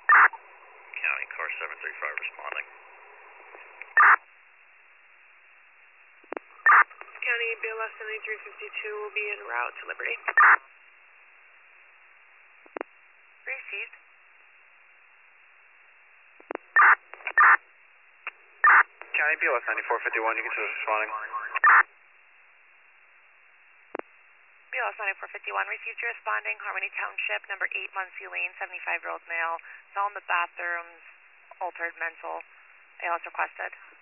County car 735 responding. County BLS 7352 will be en route to Liberty. Received. County BLS 9451, you can see us responding. BLS 9451, received your responding, Harmony Township, number 8, Muncie Lane, 75-year-old male, fell in the bathrooms, altered mental, ALS requested.